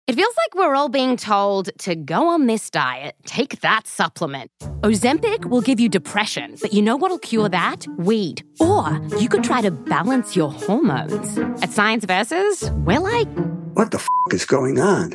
It feels like we're all being told to go on this diet, take that supplement. Ozempic will give you depression, but you know what'll cure that? Weed. Or you could try to balance your hormones. At Science Versus, we're like, what the is going on?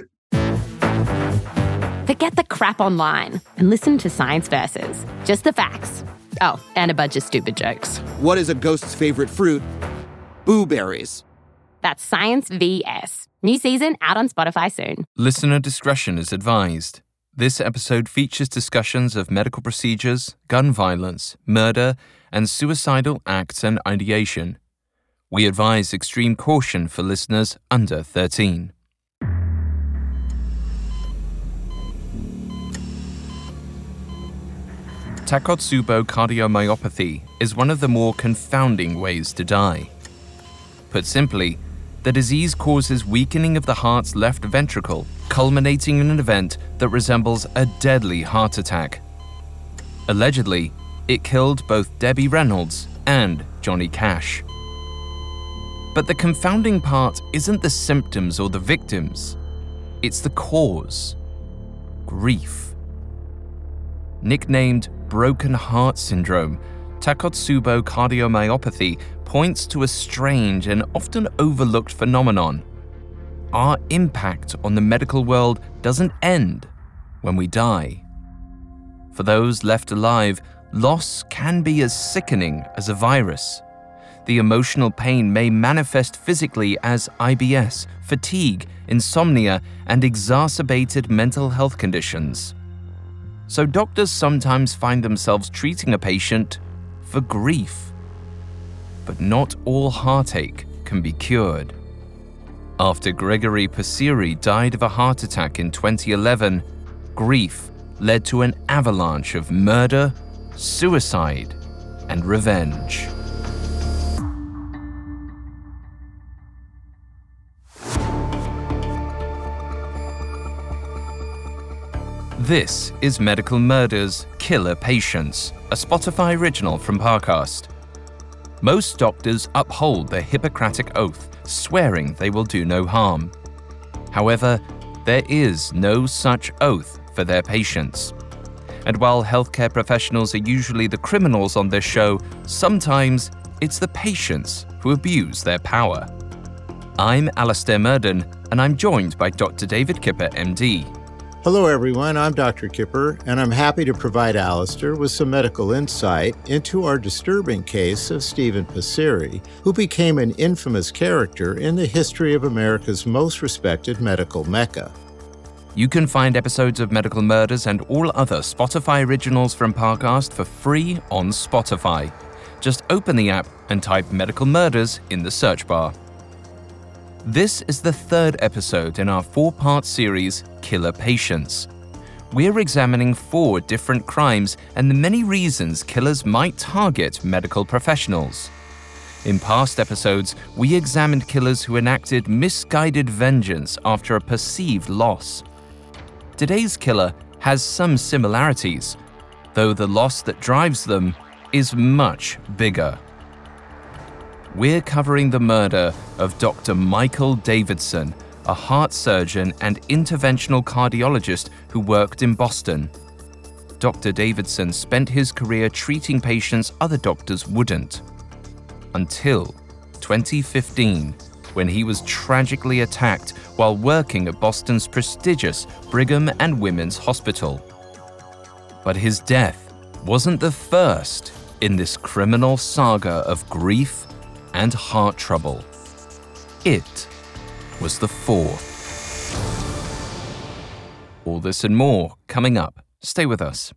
Forget the crap online and listen to Science Versus. Just the facts. Oh, and a bunch of stupid jokes. What is a ghost's favorite fruit? Blueberries. That's Science VS. New season out on Spotify soon. Listener discretion is advised. This episode features discussions of medical procedures, gun violence, murder, and suicidal acts and ideation. We advise extreme caution for listeners under 13. Takotsubo cardiomyopathy is one of the more confounding ways to die. Put simply, the disease causes weakening of the heart's left ventricle, culminating in an event that resembles a deadly heart attack. Allegedly, it killed both Debbie Reynolds and Johnny Cash. But the confounding part isn't the symptoms or the victims, it's the cause: grief. Nicknamed broken heart syndrome, Takotsubo cardiomyopathy points to a strange and often overlooked phenomenon. Our impact on the medical world doesn't end when we die. For those left alive, loss can be as sickening as a virus. The emotional pain may manifest physically as IBS, fatigue, insomnia, and exacerbated mental health conditions. So doctors sometimes find themselves treating a patient for grief. But not all heartache can be cured. After Gregory Passeri died of a heart attack in 2011, grief led to an avalanche of murder, suicide, and revenge. This is Medical Murders, Killer Patients, a Spotify original from Parcast. Most doctors uphold their Hippocratic oath, swearing they will do no harm. However, there is no such oath for their patients. And while healthcare professionals are usually the criminals on this show, sometimes it's the patients who abuse their power. I'm Alastair Murden, and I'm joined by Dr. David Kipper, MD. Hello, everyone. I'm Dr. Kipper, and I'm happy to provide Alastair with some medical insight into our disturbing case of Stephen Passeri, who became an infamous character in the history of America's most respected medical mecca. You can find episodes of Medical Murders and all other Spotify originals from Parcast for free on Spotify. Just open the app and type Medical Murders in the search bar. This is the third episode in our 4-part series, Killer Patients. We're examining 4 different crimes and the many reasons killers might target medical professionals. In past episodes, we examined killers who enacted misguided vengeance after a perceived loss. Today's killer has some similarities, though the loss that drives them is much bigger. We're covering the murder of Dr. Michael Davidson, a heart surgeon and interventional cardiologist who worked in Boston. Dr. Davidson spent his career treating patients other doctors wouldn't. Until 2015, when he was tragically attacked while working at Boston's prestigious Brigham and Women's Hospital. But his death wasn't the first in this criminal saga of grief and heart trouble. It was the 4th. All this and more coming up. Stay with us.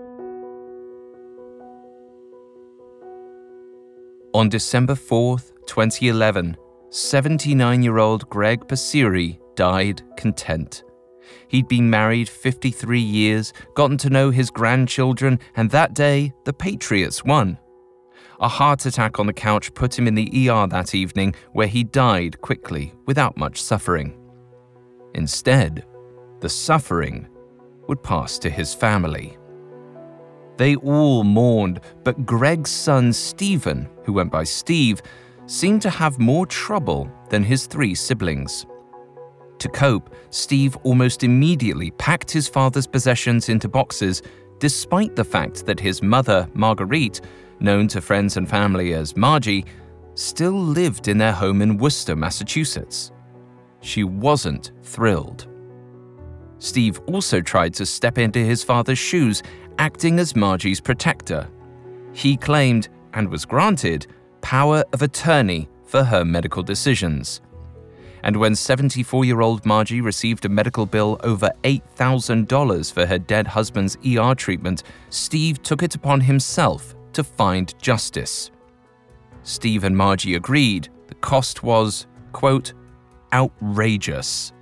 On December 4th, 2011, 79-year-old Greg Passeri died content. He'd been married 53 years, gotten to know his grandchildren, and that day, the Patriots won. A heart attack on the couch put him in the ER that evening, where he died quickly, without much suffering. Instead, the suffering would pass to his family. They all mourned, but Greg's son Stephen, who went by Steve, seemed to have more trouble than his 3 siblings. To cope, Steve almost immediately packed his father's possessions into boxes, despite the fact that his mother, Marguerite, known to friends and family as Margie, still lived in their home in Worcester, Massachusetts. She wasn't thrilled. Steve also tried to step into his father's shoes, acting as Margie's protector. He claimed, and was granted, power of attorney for her medical decisions. And when 74-year-old Margie received a medical bill over $8,000 for her dead husband's ER treatment, Steve took it upon himself to find justice. Steve and Margie agreed the cost was, quote, outrageous.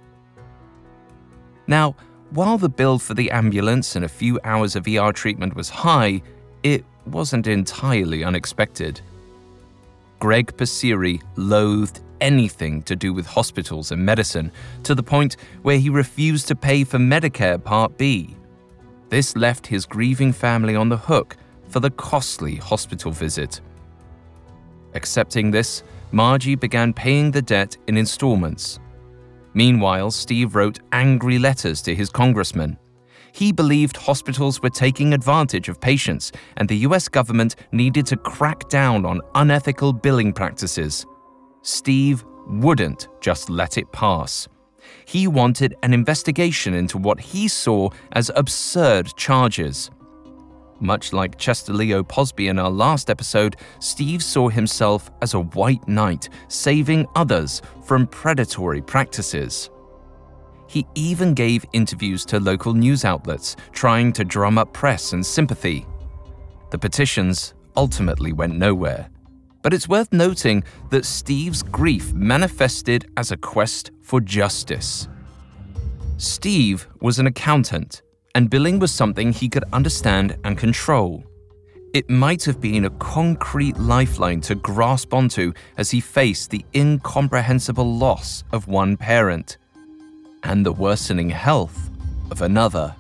Now, while the bill for the ambulance and a few hours of ER treatment was high, it wasn't entirely unexpected. Greg Passeri loathed anything to do with hospitals and medicine, to the point where he refused to pay for Medicare Part B. This left his grieving family on the hook for the costly hospital visit. Accepting this, Margie began paying the debt in installments. Meanwhile, Steve wrote angry letters to his congressman. He believed hospitals were taking advantage of patients, and the US government needed to crack down on unethical billing practices. Steve wouldn't just let it pass. He wanted an investigation into what he saw as absurd charges. Much like Chester Leo Posby in our last episode, Steve saw himself as a white knight, saving others from predatory practices. He even gave interviews to local news outlets, trying to drum up press and sympathy. The petitions ultimately went nowhere. But it's worth noting that Steve's grief manifested as a quest for justice. Steve was an accountant, and billing was something he could understand and control. It might have been a concrete lifeline to grasp onto as he faced the incomprehensible loss of one parent and the worsening health of another.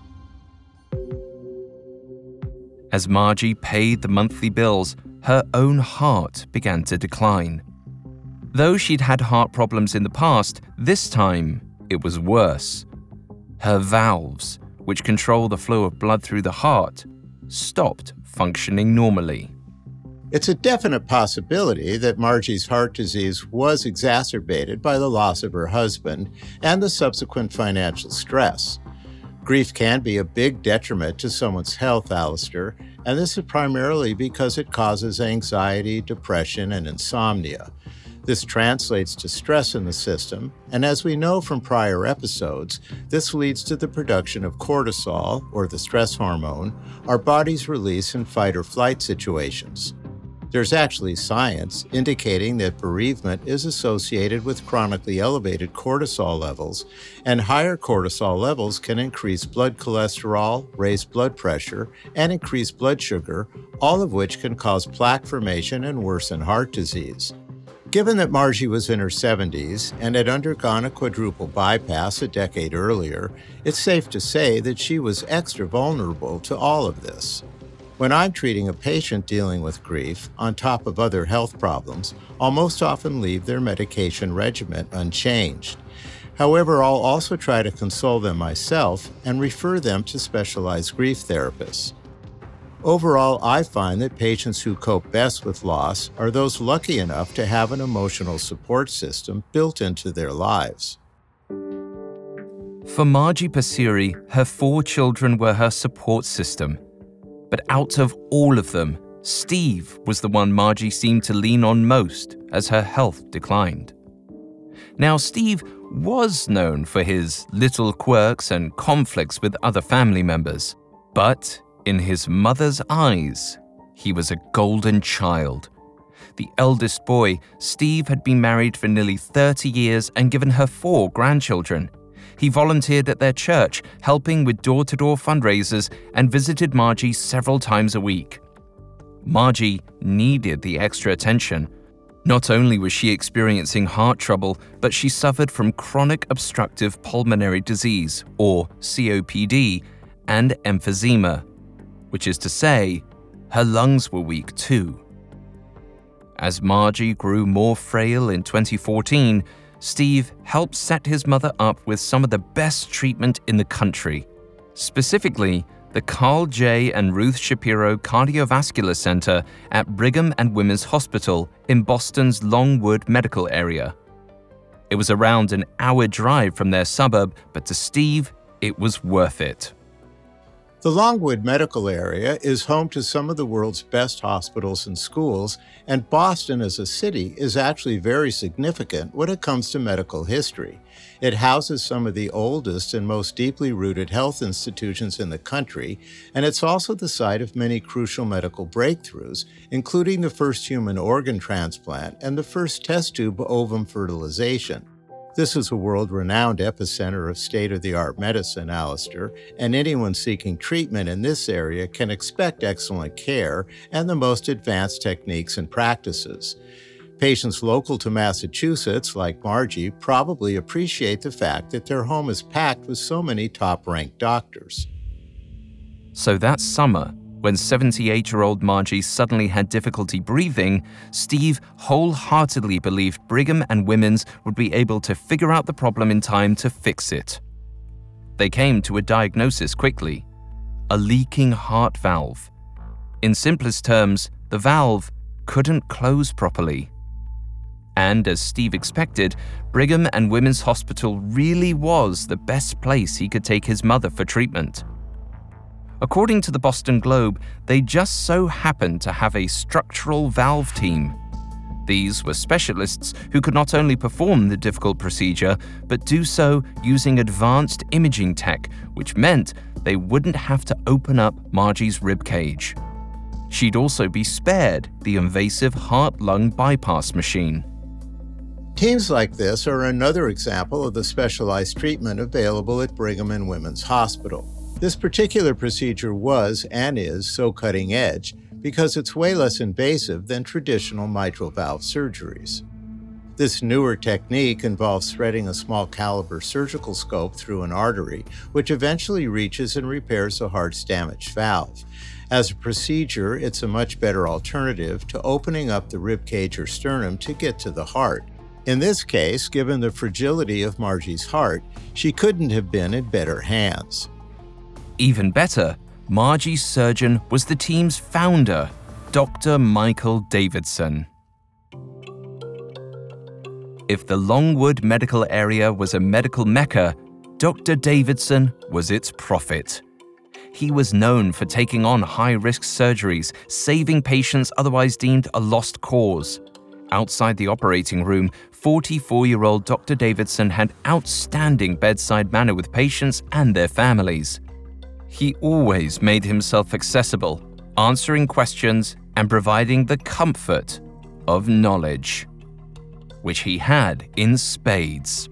As Margie paid the monthly bills, her own heart began to decline. Though she'd had heart problems in the past, this time it was worse. Her valves, which control the flow of blood through the heart, stopped functioning normally. It's a definite possibility that Margie's heart disease was exacerbated by the loss of her husband and the subsequent financial stress. Grief can be a big detriment to someone's health, Alistair, and this is primarily because it causes anxiety, depression, and insomnia. This translates to stress in the system, and as we know from prior episodes, this leads to the production of cortisol, or the stress hormone, our bodies release in fight or flight situations. There's actually science indicating that bereavement is associated with chronically elevated cortisol levels, and higher cortisol levels can increase blood cholesterol, raise blood pressure, and increase blood sugar, all of which can cause plaque formation and worsen heart disease. Given that Margie was in her 70s and had undergone a quadruple bypass a decade earlier, it's safe to say that she was extra vulnerable to all of this. When I'm treating a patient dealing with grief, on top of other health problems, I'll most often leave their medication regimen unchanged. However, I'll also try to console them myself and refer them to specialized grief therapists. Overall, I find that patients who cope best with loss are those lucky enough to have an emotional support system built into their lives. For Margie Passeri, her 4 children were her support system. But out of all of them, Steve was the one Margie seemed to lean on most as her health declined. Now, Steve was known for his little quirks and conflicts with other family members, but in his mother's eyes, he was a golden child. The eldest boy, Steve had been married for nearly 30 years and given her 4 grandchildren. He volunteered at their church, helping with door-to-door fundraisers, and visited Margie several times a week. Margie needed the extra attention. Not only was she experiencing heart trouble, but she suffered from chronic obstructive pulmonary disease, or COPD, and emphysema, which is to say, her lungs were weak too. As Margie grew more frail in 2014, Steve helped set his mother up with some of the best treatment in the country, specifically the Carl J. and Ruth Shapiro Cardiovascular Center at Brigham and Women's Hospital in Boston's Longwood medical area. It was around an hour drive from their suburb, but to Steve, it was worth it. The Longwood medical area is home to some of the world's best hospitals and schools, and Boston as a city is actually very significant when it comes to medical history. It houses some of the oldest and most deeply rooted health institutions in the country, and it's also the site of many crucial medical breakthroughs, including the first human organ transplant and the first test tube ovum fertilization. This is a world-renowned epicenter of state-of-the-art medicine, Alistair, and anyone seeking treatment in this area can expect excellent care and the most advanced techniques and practices. Patients local to Massachusetts, like Margie, probably appreciate the fact that their home is packed with so many top-ranked doctors. So that summer, when 78-year-old Margie suddenly had difficulty breathing, Steve wholeheartedly believed Brigham and Women's would be able to figure out the problem in time to fix it. They came to a diagnosis quickly: a leaking heart valve. In simplest terms, the valve couldn't close properly. And as Steve expected, Brigham and Women's Hospital really was the best place he could take his mother for treatment. According to the Boston Globe, they just so happened to have a structural valve team. These were specialists who could not only perform the difficult procedure, but do so using advanced imaging tech, which meant they wouldn't have to open up Margie's rib cage. She'd also be spared the invasive heart-lung bypass machine. Teams like this are another example of the specialized treatment available at Brigham and Women's Hospital. This particular procedure was and is so cutting edge because it's way less invasive than traditional mitral valve surgeries. This newer technique involves threading a small caliber surgical scope through an artery, which eventually reaches and repairs the heart's damaged valve. As a procedure, it's a much better alternative to opening up the rib cage or sternum to get to the heart. In this case, given the fragility of Margie's heart, she couldn't have been in better hands. Even better, Margie's surgeon was the team's founder, Dr. Michael Davidson. If the Longwood medical area was a medical mecca, Dr. Davidson was its prophet. He was known for taking on high-risk surgeries, saving patients otherwise deemed a lost cause. Outside the operating room, 44-year-old Dr. Davidson had outstanding bedside manner with patients and their families. He always made himself accessible, answering questions and providing the comfort of knowledge, which he had in spades.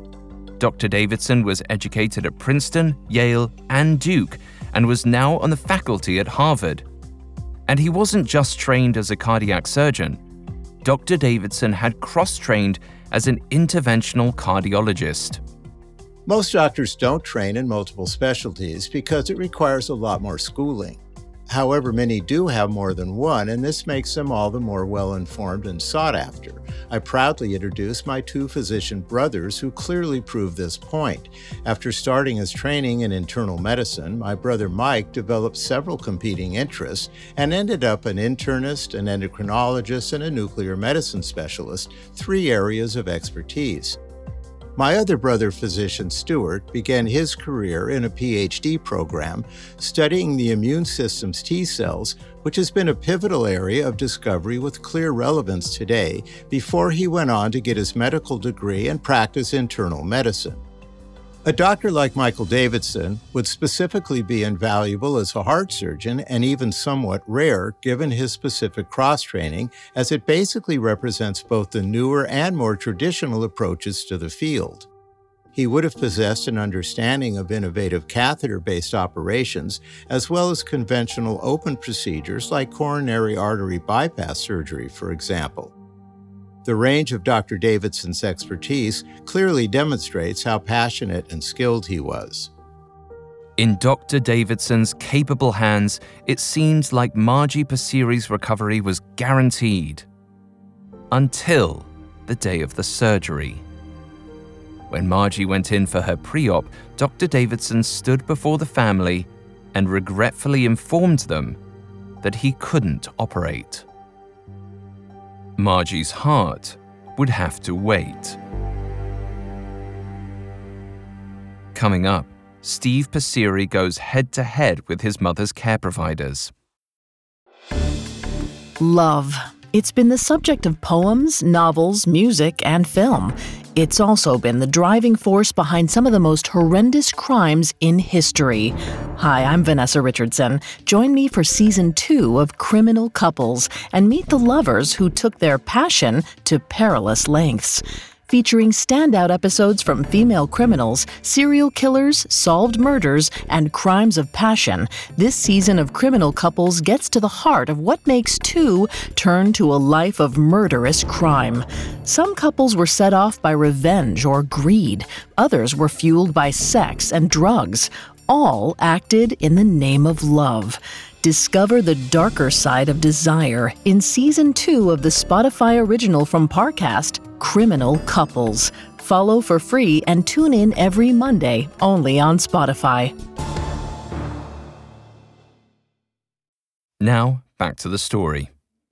Dr. Davidson was educated at Princeton, Yale, and Duke, and was now on the faculty at Harvard. And he wasn't just trained as a cardiac surgeon. Dr. Davidson had cross-trained as an interventional cardiologist. Most doctors don't train in multiple specialties because it requires a lot more schooling. However, many do have more than one, and this makes them all the more well-informed and sought after. I proudly introduce my two physician brothers who clearly prove this point. After starting his training in internal medicine, my brother Mike developed several competing interests and ended up an internist, an endocrinologist, and a nuclear medicine specialist, 3 areas of expertise. My other brother physician, Stuart, began his career in a PhD program studying the immune system's T cells, which has been a pivotal area of discovery with clear relevance today, before he went on to get his medical degree and practice internal medicine. A doctor like Michael Davidson would specifically be invaluable as a heart surgeon and even somewhat rare given his specific cross-training, as it basically represents both the newer and more traditional approaches to the field. He would have possessed an understanding of innovative catheter-based operations, as well as conventional open procedures like coronary artery bypass surgery, for example. The range of Dr. Davidson's expertise clearly demonstrates how passionate and skilled he was. In Dr. Davidson's capable hands, it seemed like Margie Passeri's recovery was guaranteed. Until the day of the surgery. When Margie went in for her pre-op, Dr. Davidson stood before the family and regretfully informed them that he couldn't operate. Margie's heart would have to wait. Coming up, Steve Passeri goes head-to-head with his mother's care providers. Love. It's been the subject of poems, novels, music, and film. It's also been the driving force behind some of the most horrendous crimes in history. Hi, I'm Vanessa Richardson. Join me for Season 2 of Criminal Couples and meet the lovers who took their passion to perilous lengths. Featuring standout episodes from female criminals, serial killers, solved murders, and crimes of passion, this season of Criminal Couples gets to the heart of what makes two turn to a life of murderous crime. Some couples were set off by revenge or greed. Others were fueled by sex and drugs. All acted in the name of love. Discover the darker side of desire in Season 2 of the Spotify original from Parcast, Criminal Couples. Follow for free and tune in every Monday, only on Spotify. Now, back to the story.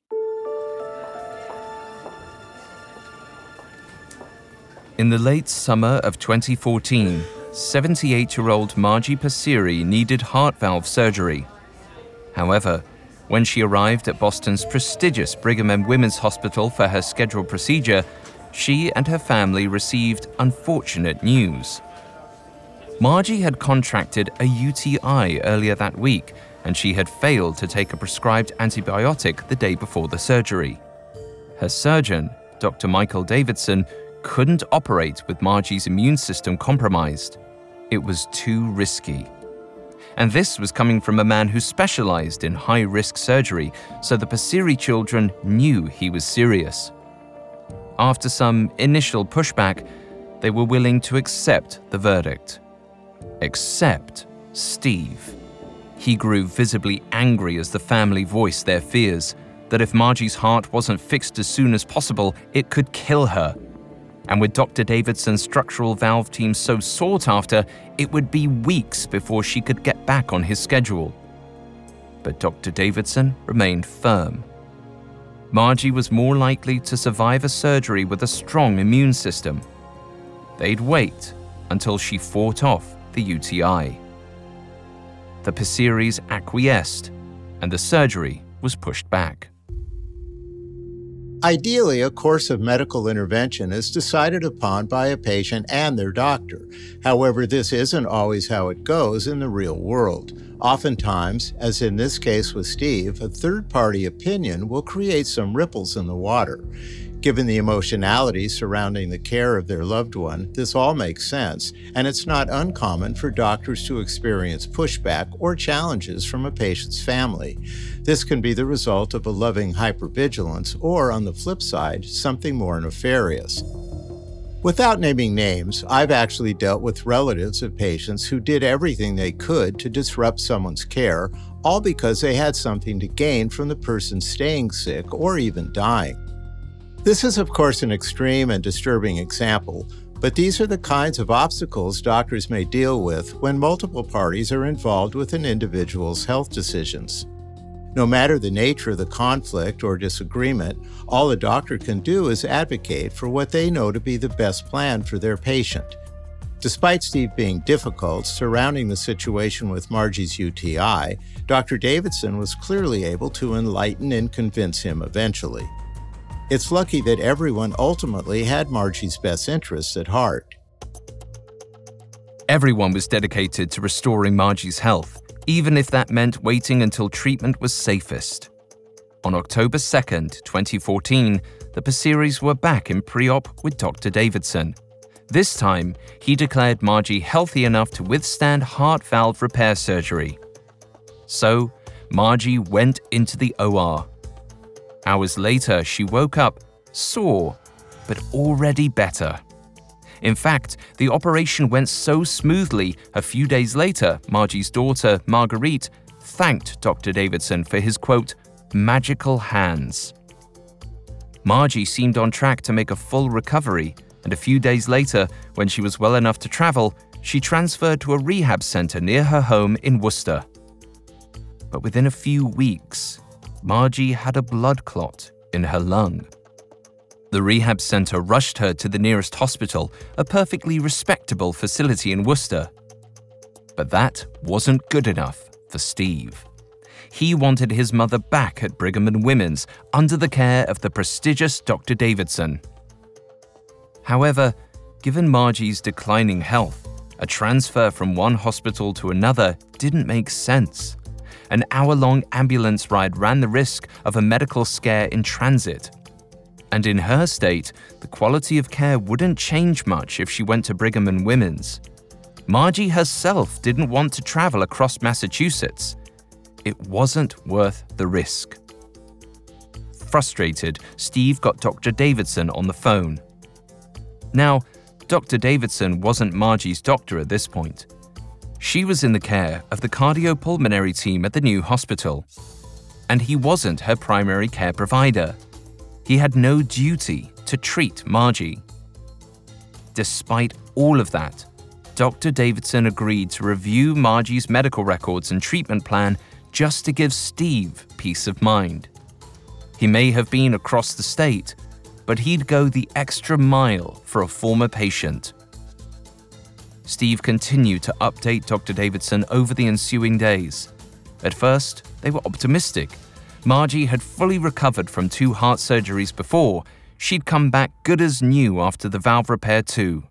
In the late summer of 2014, 78-year-old Margie Passeri needed heart valve surgery. However, when she arrived at Boston's prestigious Brigham and Women's Hospital for her scheduled procedure, she and her family received unfortunate news. Margie had contracted a UTI earlier that week, and she had failed to take a prescribed antibiotic the day before the surgery. Her surgeon, Dr. Michael Davidson, couldn't operate with Margie's immune system compromised. It was too risky. And this was coming from a man who specialized in high-risk surgery, so the Passeri children knew he was serious. After some initial pushback, they were willing to accept the verdict. Except Steve. He grew visibly angry as the family voiced their fears that if Margie's heart wasn't fixed as soon as possible, it could kill her. And with Dr. Davidson's structural valve team so sought after, it would be weeks before she could get back on his schedule. But Dr. Davidson remained firm. Margie was more likely to survive a surgery with a strong immune system. They'd wait until she fought off the UTI. The Passeris acquiesced, and the surgery was pushed back. Ideally, a course of medical intervention is decided upon by a patient and their doctor. However, this isn't always how it goes in the real world. Oftentimes, as in this case with Steve, a third-party opinion will create some ripples in the water. Given the emotionality surrounding the care of their loved one, this all makes sense, and it's not uncommon for doctors to experience pushback or challenges from a patient's family. This can be the result of a loving hypervigilance or, on the flip side, something more nefarious. Without naming names, I've actually dealt with relatives of patients who did everything they could to disrupt someone's care, all because they had something to gain from the person staying sick or even dying. This is, of course, an extreme and disturbing example, but these are the kinds of obstacles doctors may deal with when multiple parties are involved with an individual's health decisions. No matter the nature of the conflict or disagreement, all a doctor can do is advocate for what they know to be the best plan for their patient. Despite Steve being difficult surrounding the situation with Margie's UTI, Dr. Davidson was clearly able to enlighten and convince him eventually. It's lucky that everyone ultimately had Margie's best interests at heart. Everyone was dedicated to restoring Margie's health, even if that meant waiting until treatment was safest. On October 2nd, 2014, the Passeris were back in pre-op with Dr. Davidson. This time, he declared Margie healthy enough to withstand heart valve repair surgery. So, Margie went into the OR. Hours later, she woke up, sore, but already better. In fact, the operation went so smoothly, a few days later, Margie's daughter, Marguerite, thanked Dr. Davidson for his, quote, magical hands. Margie seemed on track to make a full recovery, and a few days later, when she was well enough to travel, she transferred to a rehab center near her home in Worcester. But within a few weeks, Margie had a blood clot in her lung. The rehab center rushed her to the nearest hospital, a perfectly respectable facility in Worcester. But that wasn't good enough for Steve. He wanted his mother back at Brigham and Women's under the care of the prestigious Dr. Davidson. However, given Margie's declining health, a transfer from one hospital to another didn't make sense. An hour-long ambulance ride ran the risk of a medical scare in transit. And in her state, the quality of care wouldn't change much if she went to Brigham and Women's. Margie herself didn't want to travel across Massachusetts. It wasn't worth the risk. Frustrated, Steve got Dr. Davidson on the phone. Now, Dr. Davidson wasn't Margie's doctor at this point. She was in the care of the cardiopulmonary team at the new hospital. And he wasn't her primary care provider. He had no duty to treat Margie. Despite all of that, Dr. Davidson agreed to review Margie's medical records and treatment plan just to give Steve peace of mind. He may have been across the state, but he'd go the extra mile for a former patient. Steve continued to update Dr. Davidson over the ensuing days. At first, they were optimistic. Margie had fully recovered from 2 heart surgeries before. She'd come back good as new after the valve repair too.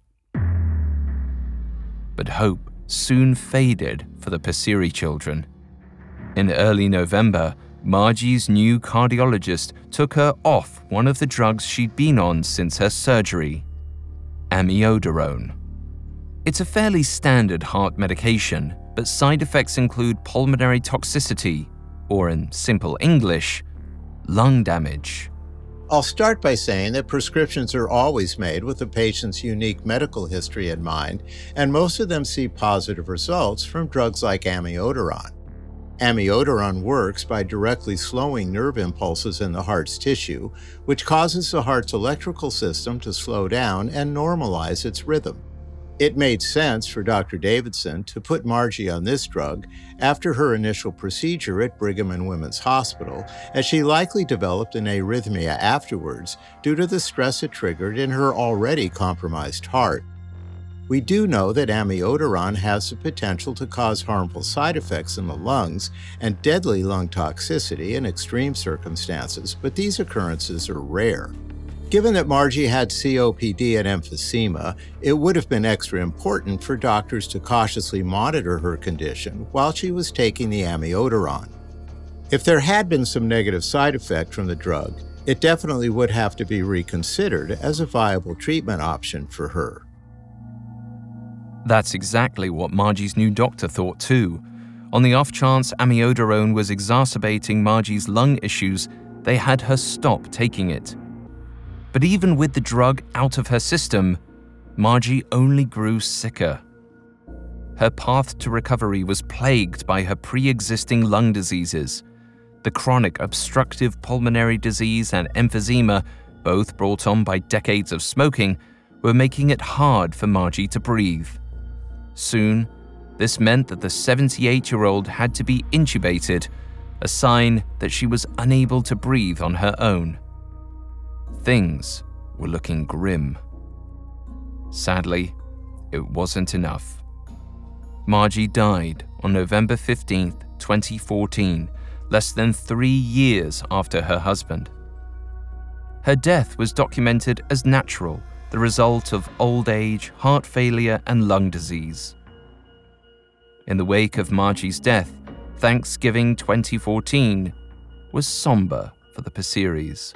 But hope soon faded for the Passeri children. In early November, Margie's new cardiologist took her off one of the drugs she'd been on since her surgery, amiodarone. It's a fairly standard heart medication, but side effects include pulmonary toxicity, or in simple English, lung damage. I'll start by saying that prescriptions are always made with the patient's unique medical history in mind, and most of them see positive results from drugs like amiodarone. Amiodarone works by directly slowing nerve impulses in the heart's tissue, which causes the heart's electrical system to slow down and normalize its rhythm. It made sense for Dr. Davidson to put Margie on this drug after her initial procedure at Brigham and Women's Hospital, as she likely developed an arrhythmia afterwards due to the stress it triggered in her already compromised heart. We do know that amiodarone has the potential to cause harmful side effects in the lungs and deadly lung toxicity in extreme circumstances, but these occurrences are rare. Given that Margie had COPD and emphysema, it would have been extra important for doctors to cautiously monitor her condition while she was taking the amiodarone. If there had been some negative side effect from the drug, it definitely would have to be reconsidered as a viable treatment option for her. That's exactly what Margie's new doctor thought too. On the off chance amiodarone was exacerbating Margie's lung issues, they had her stop taking it. But even with the drug out of her system, Margie only grew sicker. Her path to recovery was plagued by her pre-existing lung diseases. The chronic obstructive pulmonary disease and emphysema, both brought on by decades of smoking, were making it hard for Margie to breathe. Soon, this meant that the 78-year-old had to be intubated, a sign that she was unable to breathe on her own. Things were looking grim. Sadly, it wasn't enough. Margie died on November 15, 2014, less than 3 years after her husband. Her death was documented as natural, the result of old age, heart failure, and lung disease. In the wake of Margie's death, Thanksgiving 2014 was somber for the Passeris.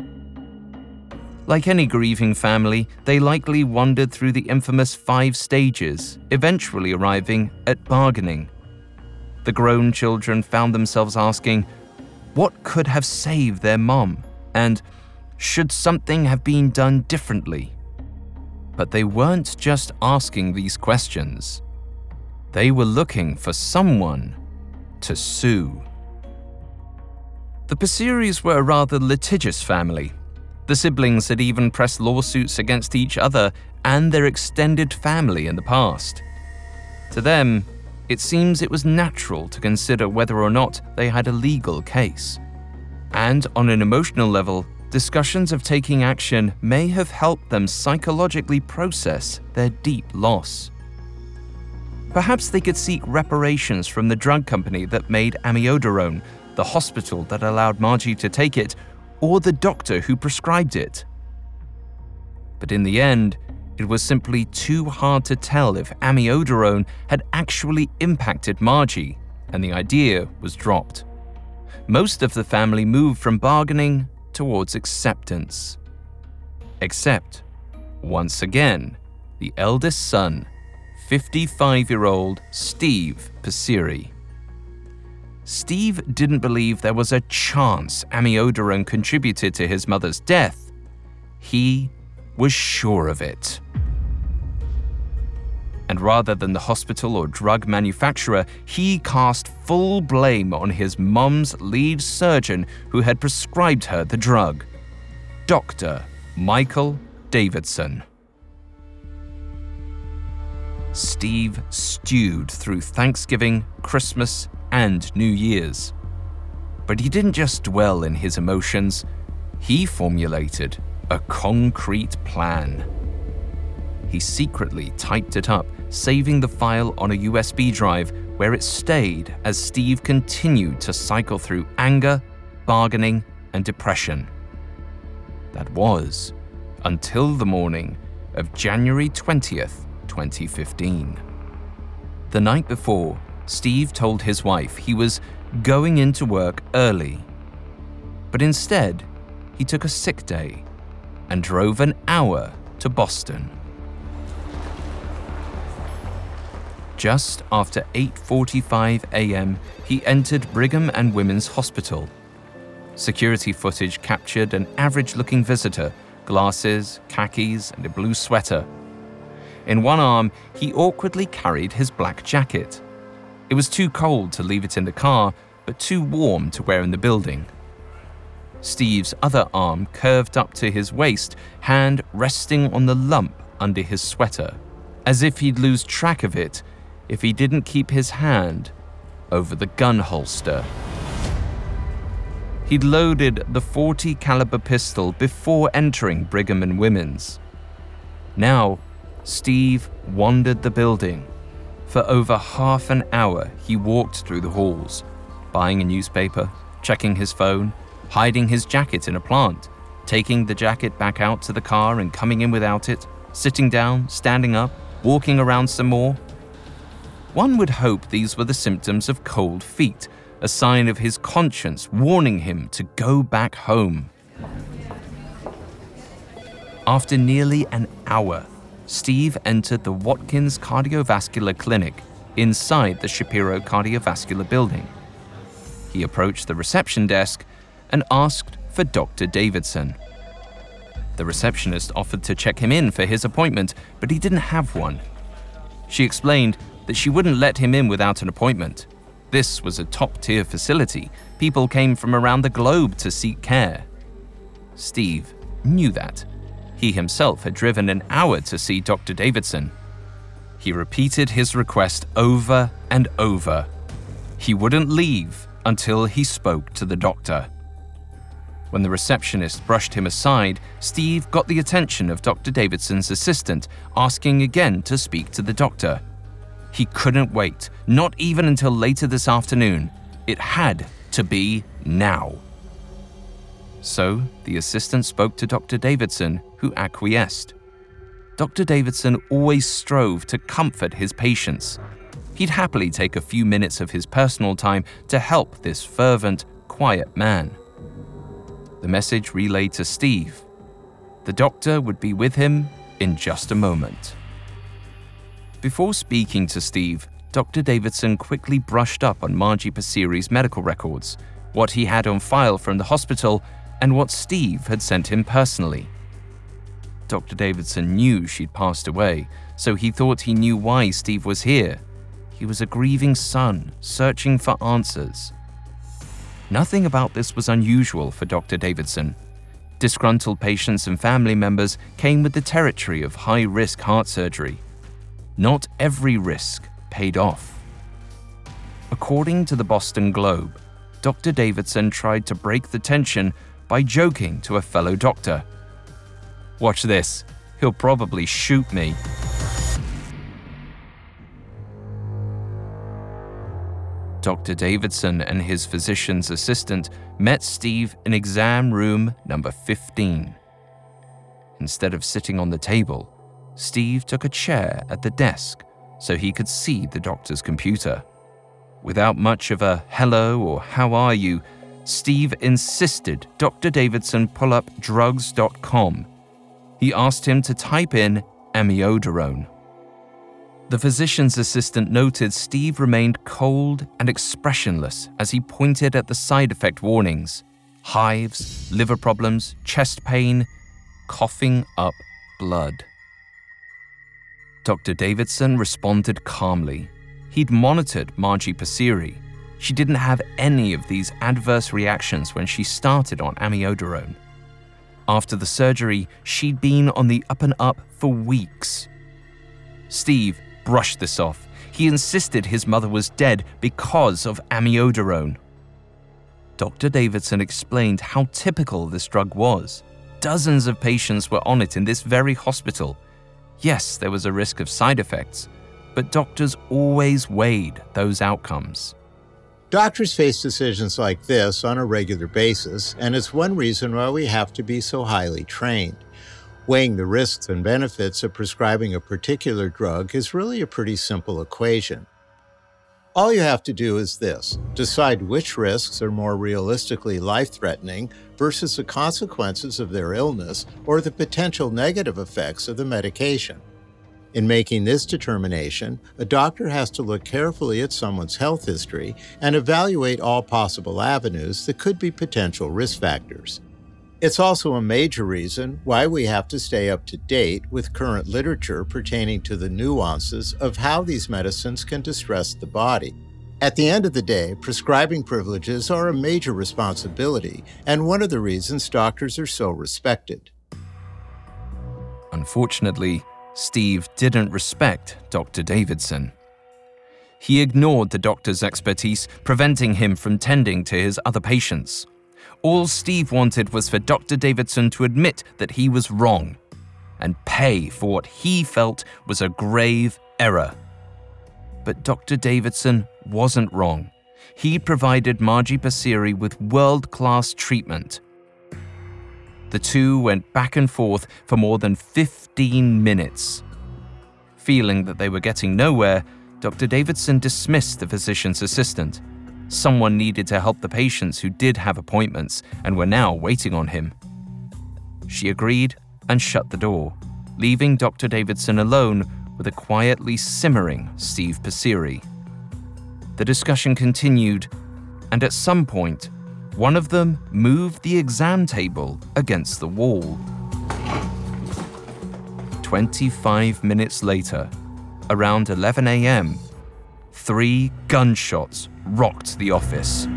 Like any grieving family, they likely wandered through the infamous 5 stages, eventually arriving at bargaining. The grown children found themselves asking, what could have saved their mom? And should something have been done differently? But they weren't just asking these questions. They were looking for someone to sue. The Passeris were a rather litigious family. The siblings had even pressed lawsuits against each other and their extended family in the past. To them, it seems it was natural to consider whether or not they had a legal case. And on an emotional level, discussions of taking action may have helped them psychologically process their deep loss. Perhaps they could seek reparations from the drug company that made amiodarone, the hospital that allowed Margie to take it, or the doctor who prescribed it. But in the end, it was simply too hard to tell if amiodarone had actually impacted Margie, and the idea was dropped. Most of the family moved from bargaining towards acceptance. Except, once again, the eldest son, 55-year-old Steve Passeri. Steve didn't believe there was a chance amiodarone contributed to his mother's death. He was sure of it. And rather than the hospital or drug manufacturer, he cast full blame on his mom's lead surgeon who had prescribed her the drug, Dr. Michael Davidson. Steve stewed through Thanksgiving, Christmas, and New Year's. But he didn't just dwell in his emotions. He formulated a concrete plan. He secretly typed it up, saving the file on a USB drive where it stayed as Steve continued to cycle through anger, bargaining, and depression. That was until the morning of January 20th, 2015. The night before, Steve told his wife he was going into work early. But instead, he took a sick day and drove an hour to Boston. Just after 8:45 a.m., he entered Brigham and Women's Hospital. Security footage captured an average-looking visitor, glasses, khakis, and a blue sweater. In one arm, he awkwardly carried his black jacket. It was too cold to leave it in the car, but too warm to wear in the building. Steve's other arm curved up to his waist, hand resting on the lump under his sweater, as if he'd lose track of it if he didn't keep his hand over the gun holster. He'd loaded the .40 caliber pistol before entering Brigham and Women's. Now, Steve wandered the building. For over half an hour, he walked through the halls, buying a newspaper, checking his phone, hiding his jacket in a plant, taking the jacket back out to the car and coming in without it, sitting down, standing up, walking around some more. One would hope these were the symptoms of cold feet, a sign of his conscience warning him to go back home. After nearly an hour, Steve entered the Watkins Cardiovascular Clinic inside the Shapiro Cardiovascular Building. He approached the reception desk and asked for Dr. Davidson. The receptionist offered to check him in for his appointment, but he didn't have one. She explained that she wouldn't let him in without an appointment. This was a top-tier facility. People came from around the globe to seek care. Steve knew that. He himself had driven an hour to see Dr. Davidson. He repeated his request over and over. He wouldn't leave until he spoke to the doctor. When the receptionist brushed him aside, Steve got the attention of Dr. Davidson's assistant, asking again to speak to the doctor. He couldn't wait, not even until later this afternoon. It had to be now. So, the assistant spoke to Dr. Davidson, who acquiesced. Dr. Davidson always strove to comfort his patients. He'd happily take a few minutes of his personal time to help this fervent, quiet man. The message relayed to Steve. The doctor would be with him in just a moment. Before speaking to Steve, Dr. Davidson quickly brushed up on Margie Passeri's medical records, what he had on file from the hospital, and what Steve had sent him personally. Dr. Davidson knew she'd passed away, so he thought he knew why Steve was here. He was a grieving son, searching for answers. Nothing about this was unusual for Dr. Davidson. Disgruntled patients and family members came with the territory of high-risk heart surgery. Not every risk paid off. According to the Boston Globe, Dr. Davidson tried to break the tension by joking to a fellow doctor. "Watch this, he'll probably shoot me." Dr. Davidson and his physician's assistant met Steve in exam room number 15. Instead of sitting on the table, Steve took a chair at the desk so he could see the doctor's computer. Without much of a hello or how are you, Steve insisted Dr. Davidson pull up drugs.com. He asked him to type in amiodarone. The physician's assistant noted Steve remained cold and expressionless as he pointed at the side effect warnings: hives, liver problems, chest pain, coughing up blood. Dr. Davidson responded calmly. He'd monitored Margie Passeri. She didn't have any of these adverse reactions when she started on amiodarone. After the surgery, she'd been on the up and up for weeks. Steve brushed this off. He insisted his mother was dead because of amiodarone. Dr. Davidson explained how typical this drug was. Dozens of patients were on it in this very hospital. Yes, there was a risk of side effects, but doctors always weighed those outcomes. Doctors face decisions like this on a regular basis, and it's one reason why we have to be so highly trained. Weighing the risks and benefits of prescribing a particular drug is really a pretty simple equation. All you have to do is this: decide which risks are more realistically life-threatening versus the consequences of their illness or the potential negative effects of the medication. In making this determination, a doctor has to look carefully at someone's health history and evaluate all possible avenues that could be potential risk factors. It's also a major reason why we have to stay up to date with current literature pertaining to the nuances of how these medicines can distress the body. At the end of the day, prescribing privileges are a major responsibility and one of the reasons doctors are so respected. Unfortunately, Steve didn't respect Dr. Davidson. He ignored the doctor's expertise, preventing him from tending to his other patients. All Steve wanted was for Dr. Davidson to admit that he was wrong and pay for what he felt was a grave error. But Dr. Davidson wasn't wrong. He provided Margie Passeri with world-class treatment. The two went back and forth for more than 15 minutes. Feeling that they were getting nowhere, Dr. Davidson dismissed the physician's assistant. Someone needed to help the patients who did have appointments and were now waiting on him. She agreed and shut the door, leaving Dr. Davidson alone with a quietly simmering Steve Passeri. The discussion continued, and at some point, one of them moved the exam table against the wall. 25 minutes later, around 11 a.m., 3 gunshots rocked the office.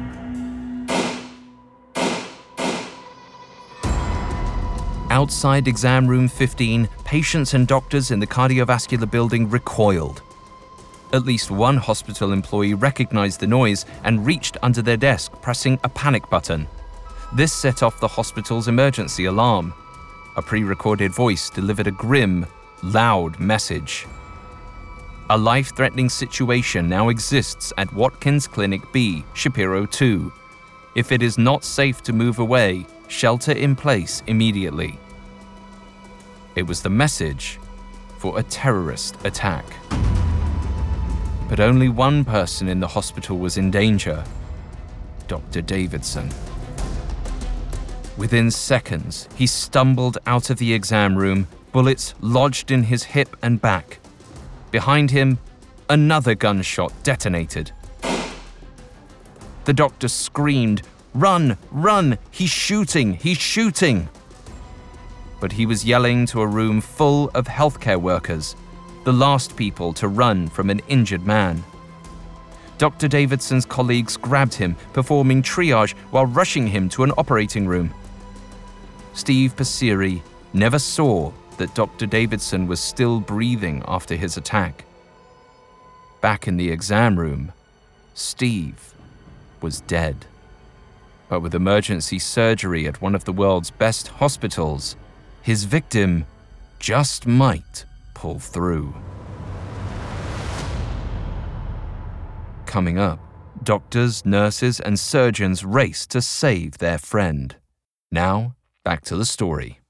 Outside exam room 15, patients and doctors in the cardiovascular building recoiled. At least one hospital employee recognized the noise and reached under their desk, pressing a panic button. This set off the hospital's emergency alarm. A pre-recorded voice delivered a grim, loud message. A life-threatening situation now exists at Watkins Clinic B, Shapiro 2. If it is not safe to move away, shelter in place immediately. It was the message for a terrorist attack. But only one person in the hospital was in danger: Dr. Davidson. Within seconds, he stumbled out of the exam room, bullets lodged in his hip and back. Behind him, another gunshot detonated. The doctor screamed, "Run! Run! He's shooting! He's shooting!" But he was yelling to a room full of healthcare workers, the last people to run from an injured man. Dr. Davidson's colleagues grabbed him, performing triage while rushing him to an operating room. Steve Passeri never saw that Dr. Davidson was still breathing after his attack. Back in the exam room, Steve was dead. But with emergency surgery at one of the world's best hospitals, his victim just might pull through. Coming up, doctors, nurses, and surgeons race to save their friend. Now, back to the story.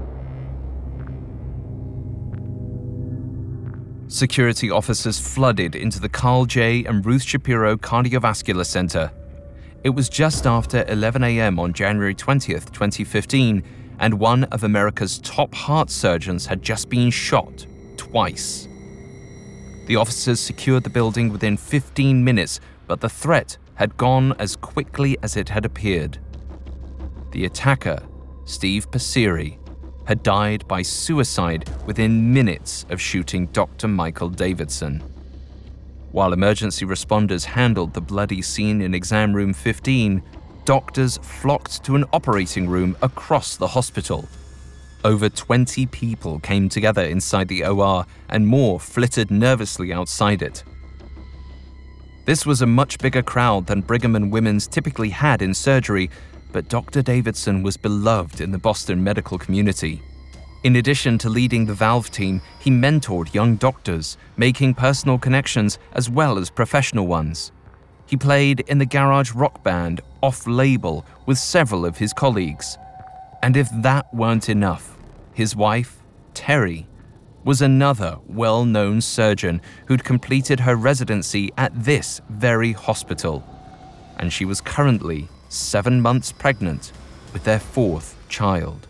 Security officers flooded into the Carl J. and Ruth Shapiro Cardiovascular Center. It was just after 11 a.m. on January 20th, 2015, and one of America's top heart surgeons had just been shot twice. The officers secured the building within 15 minutes, but the threat had gone as quickly as it had appeared. The attacker, Steve Passeri, had died by suicide within minutes of shooting Dr. Michael Davidson. While emergency responders handled the bloody scene in exam room 15, doctors flocked to an operating room across the hospital. Over 20 people came together inside the OR, and more flitted nervously outside it. This was a much bigger crowd than Brigham and Women's typically had in surgery, but Dr. Davidson was beloved in the Boston medical community. In addition to leading the valve team, he mentored young doctors, making personal connections as well as professional ones. He played in the garage rock band Off-Label with several of his colleagues. And if that weren't enough, his wife, Terry, was another well-known surgeon who'd completed her residency at this very hospital. And she was currently 7 months pregnant with their 4th child.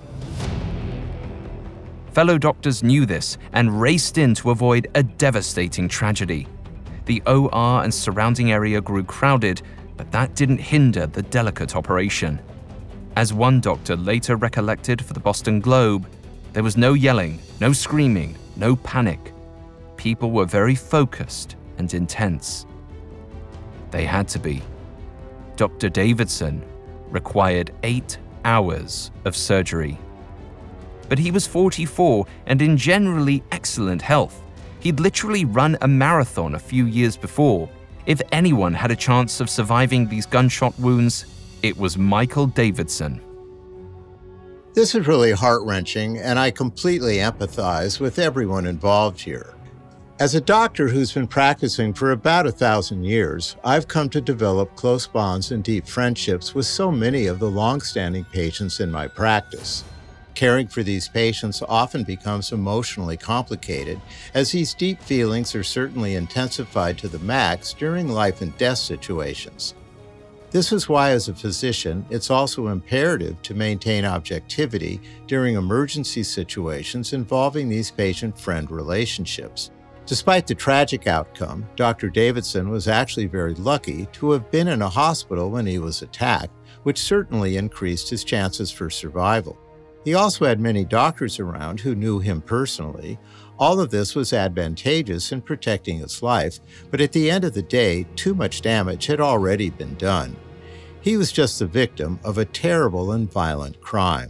Fellow doctors knew this and raced in to avoid a devastating tragedy. The OR and surrounding area grew crowded, but that didn't hinder the delicate operation. As one doctor later recollected for the Boston Globe, there was no yelling, no screaming, no panic. People were very focused and intense. They had to be. Dr. Davidson required 8 hours of surgery. But he was 44 and in generally excellent health. He'd literally run a marathon a few years before. If anyone had a chance of surviving these gunshot wounds, it was Michael Davidson. This is really heart-wrenching, and I completely empathize with everyone involved here. As a doctor who's been practicing for about 1,000 years, I've come to develop close bonds and deep friendships with so many of the long-standing patients in my practice. Caring for these patients often becomes emotionally complicated, as these deep feelings are certainly intensified to the max during life and death situations. This is why, as a physician, it's also imperative to maintain objectivity during emergency situations involving these patient-friend relationships. Despite the tragic outcome, Dr. Davidson was actually very lucky to have been in a hospital when he was attacked, which certainly increased his chances for survival. He also had many doctors around who knew him personally. All of this was advantageous in protecting his life, but at the end of the day, too much damage had already been done. He was just the victim of a terrible and violent crime.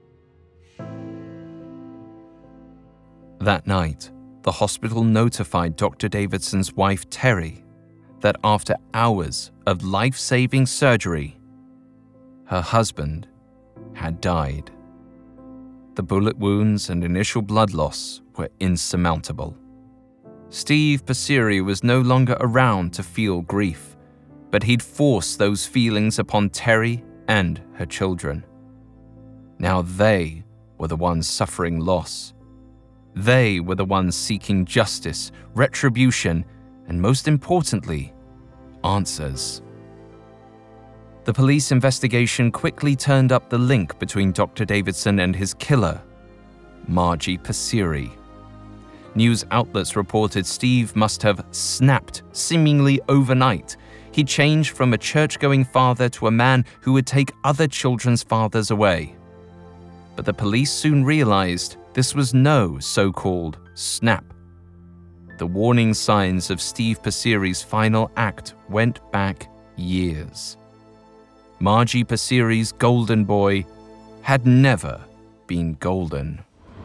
That night, the hospital notified Dr. Davidson's wife, Terry, that after hours of life-saving surgery, her husband had died. The bullet wounds and initial blood loss were insurmountable. Steve Passeri was no longer around to feel grief, but he'd forced those feelings upon Terry and her children. Now they were the ones suffering loss. They were the ones seeking justice, retribution, and most importantly, answers. The police investigation quickly turned up the link between Dr. Davidson and his killer, Margie Passeri. News outlets reported Steve must have snapped seemingly overnight. He changed from a church-going father to a man who would take other children's fathers away. But the police soon realized this was no so-called snap. The warning signs of Steve Passeri's final act went back years. Margie Passeri's golden boy had never been golden.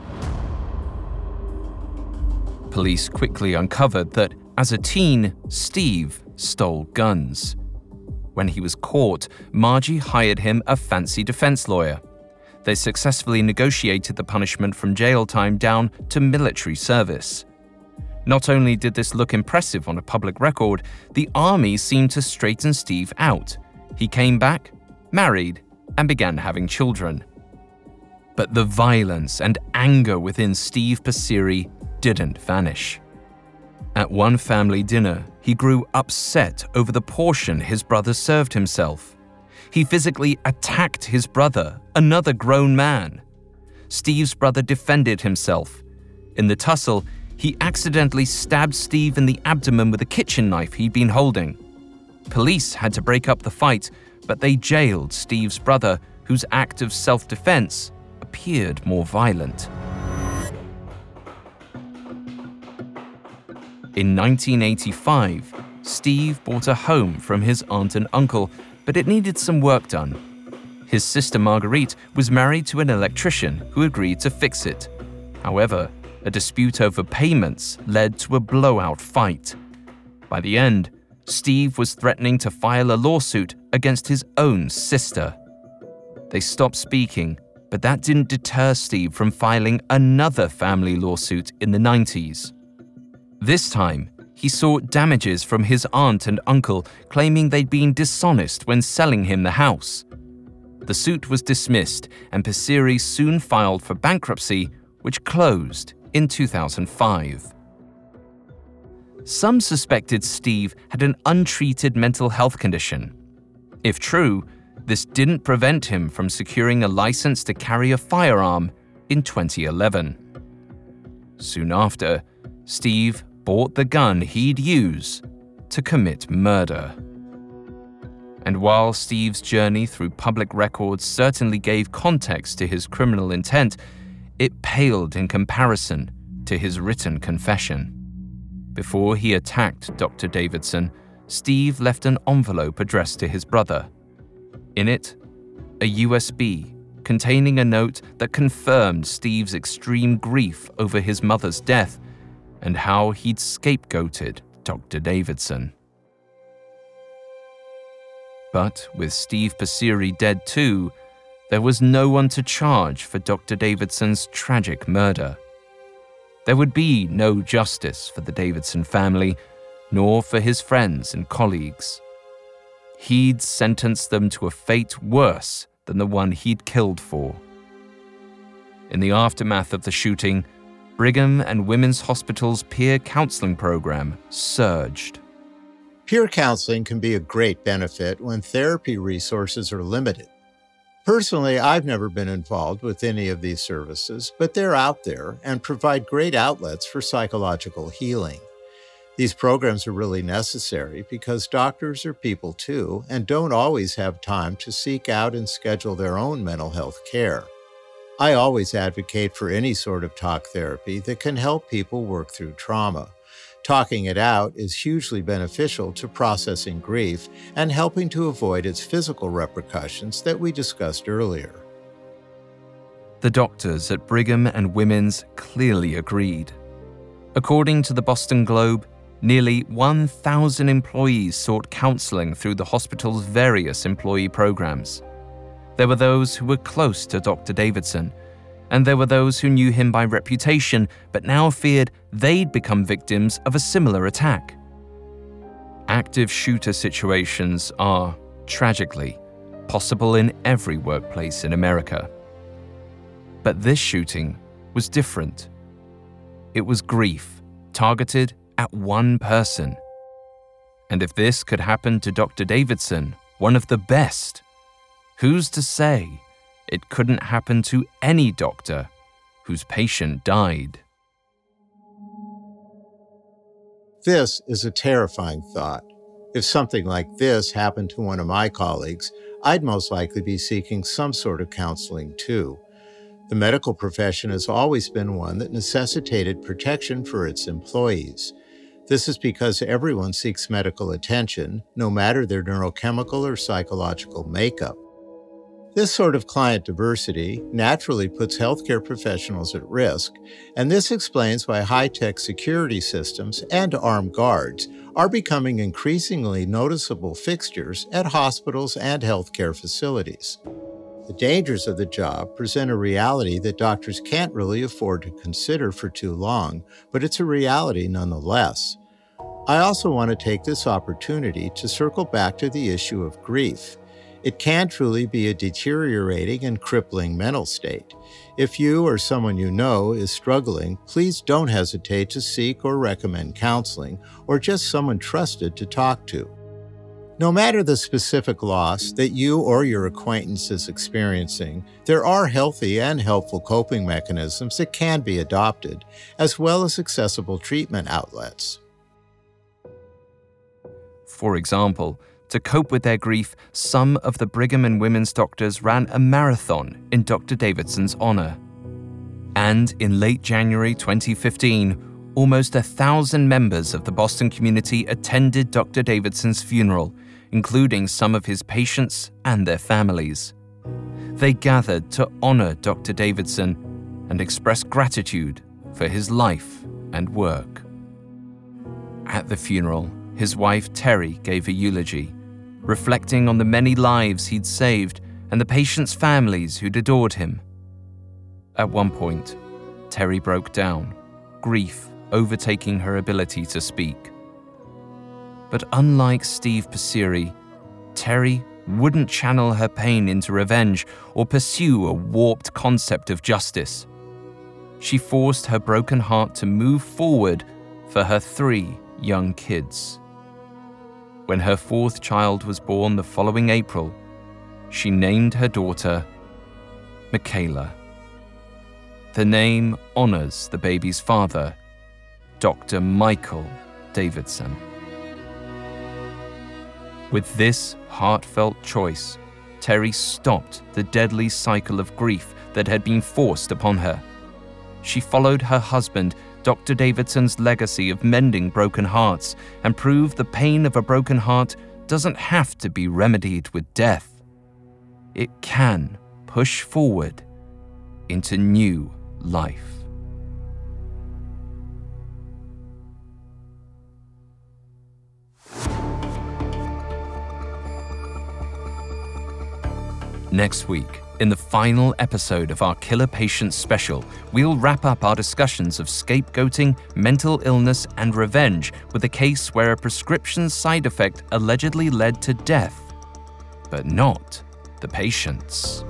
Police quickly uncovered that, as a teen, Steve stole guns. When he was caught, Margie hired him a fancy defense lawyer. They successfully negotiated the punishment from jail time down to military service. Not only did this look impressive on a public record, the army seemed to straighten Steve out. He came back, married, and began having children. But the violence and anger within Steve Passeri didn't vanish. At one family dinner, he grew upset over the portion his brother served himself. He physically attacked his brother, another grown man. Steve's brother defended himself. In the tussle, he accidentally stabbed Steve in the abdomen with a kitchen knife he'd been holding. Police had to break up the fight, but they jailed Steve's brother, whose act of self-defense appeared more violent. In 1985, Steve bought a home from his aunt and uncle, but it needed some work done. His sister Marguerite was married to an electrician who agreed to fix it. However, a dispute over payments led to a blowout fight. By the end, Steve was threatening to file a lawsuit against his own sister. They stopped speaking, but that didn't deter Steve from filing another family lawsuit in the 90s. This time, he sought damages from his aunt and uncle, claiming they'd been dishonest when selling him the house. The suit was dismissed, and Passeri soon filed for bankruptcy, which closed in 2005. Some suspected Steve had an untreated mental health condition. If true, this didn't prevent him from securing a license to carry a firearm in 2011. Soon after, Steve bought the gun he'd use to commit murder. And while Steve's journey through public records certainly gave context to his criminal intent, it paled in comparison to his written confession. Before he attacked Dr. Davidson, Steve left an envelope addressed to his brother. In it, a USB containing a note that confirmed Steve's extreme grief over his mother's death and how he'd scapegoated Dr. Davidson. But with Steve Passeri dead too, there was no one to charge for Dr. Davidson's tragic murder. There would be no justice for the Davidson family, nor for his friends and colleagues. He'd sentenced them to a fate worse than the one he'd killed for. In the aftermath of the shooting, Brigham and Women's Hospital's peer counseling program surged. Peer counseling can be a great benefit when therapy resources are limited. Personally, I've never been involved with any of these services, but they're out there and provide great outlets for psychological healing. These programs are really necessary because doctors are people too and don't always have time to seek out and schedule their own mental health care. I always advocate for any sort of talk therapy that can help people work through trauma. Talking it out is hugely beneficial to processing grief and helping to avoid its physical repercussions that we discussed earlier. The doctors at Brigham and Women's clearly agreed. According to the Boston Globe, nearly 1,000 employees sought counseling through the hospital's various employee programs. There were those who were close to Dr. Davidson, and there were those who knew him by reputation but now feared they'd become victims of a similar attack. Active shooter situations are, tragically, possible in every workplace in America. But this shooting was different. It was grief targeted at one person. And if this could happen to Dr. Davidson, one of the best, who's to say it couldn't happen to any doctor whose patient died? This is a terrifying thought. If something like this happened to one of my colleagues, I'd most likely be seeking some sort of counseling too. The medical profession has always been one that necessitated protection for its employees. This is because everyone seeks medical attention, no matter their neurochemical or psychological makeup. This sort of client diversity naturally puts healthcare professionals at risk, and this explains why high-tech security systems and armed guards are becoming increasingly noticeable fixtures at hospitals and healthcare facilities. The dangers of the job present a reality that doctors can't really afford to consider for too long, but it's a reality nonetheless. I also want to take this opportunity to circle back to the issue of grief. It can truly be a deteriorating and crippling mental state. If you or someone you know is struggling, please don't hesitate to seek or recommend counseling or just someone trusted to talk to. No matter the specific loss that you or your acquaintance is experiencing, there are healthy and helpful coping mechanisms that can be adopted, as well as accessible treatment outlets. For example, to cope with their grief, some of the Brigham and Women's doctors ran a marathon in Dr. Davidson's honor. And in late January 2015, almost 1,000 members of the Boston community attended Dr. Davidson's funeral, including some of his patients and their families. They gathered to honor Dr. Davidson and express gratitude for his life and work. At the funeral, his wife Terry gave a eulogy, reflecting on the many lives he'd saved and the patients' families who'd adored him. At one point, Terry broke down, grief overtaking her ability to speak. But unlike Steve Passeri, Terry wouldn't channel her pain into revenge or pursue a warped concept of justice. She forced her broken heart to move forward for her 3 young kids. When her 4th child was born the following April, she named her daughter Michaela. The name honors the baby's father, Dr. Michael Davidson. With this heartfelt choice, Terry stopped the deadly cycle of grief that had been forced upon her. She followed her husband, Dr. Davidson's legacy of mending broken hearts, and proved the pain of a broken heart doesn't have to be remedied with death. It can push forward into new life. Next week, in the final episode of our Killer Patients special, we'll wrap up our discussions of scapegoating, mental illness, and revenge with a case where a prescription side effect allegedly led to death, but not the patient's.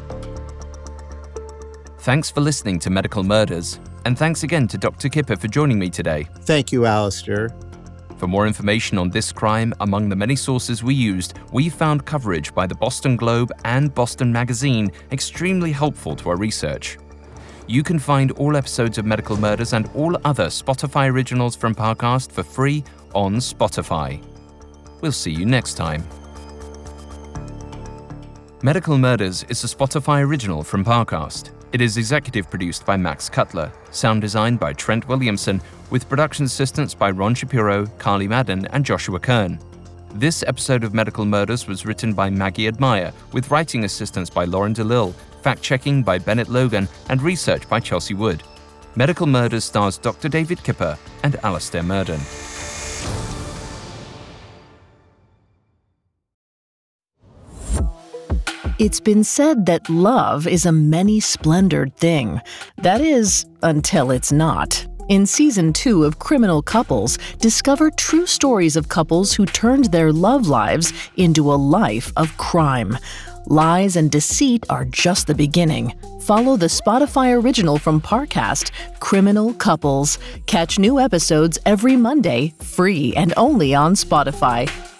Thanks for listening to Medical Murders, and thanks again to Dr. Kipper for joining me today. Thank you, Alistair. For more information on this crime, among the many sources we used, we found coverage by the Boston Globe and Boston Magazine extremely helpful to our research. You can find all episodes of Medical Murders and all other Spotify originals from Parcast for free on Spotify. We'll see you next time. Medical Murders is a Spotify original from Parcast. It is executive produced by Max Cutler, sound designed by Trent Williamson, with production assistance by Ron Shapiro, Carly Madden, and Joshua Kern. This episode of Medical Murders was written by Maggie Admire, with writing assistance by Lauren DeLille, fact-checking by Bennett Logan, and research by Chelsea Wood. Medical Murders stars Dr. David Kipper and Alistair Murden. It's been said that love is a many-splendored thing. That is, until it's not. In Season 2 of Criminal Couples, discover true stories of couples who turned their love lives into a life of crime. Lies and deceit are just the beginning. Follow the Spotify original from Parcast, Criminal Couples. Catch new episodes every Monday, free and only on Spotify.